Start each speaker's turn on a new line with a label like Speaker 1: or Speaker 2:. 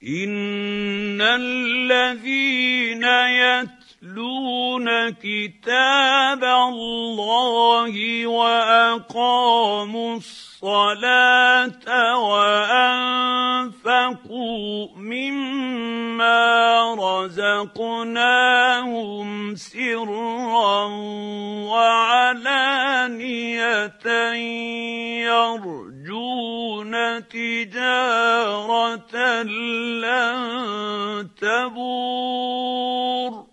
Speaker 1: إِنَّ الَّذِينَ يَتْلُونَ كِتَابَ اللَّهِ وَأَقَامُوا الصَّلَاةَ وَأَنفَقُوا مِمَّا رَزَقْنَاهُمْ سِرًّا وَعَلَانِيَةً يَرْجُونَ تِجَارَةً لَّن تَبُورَ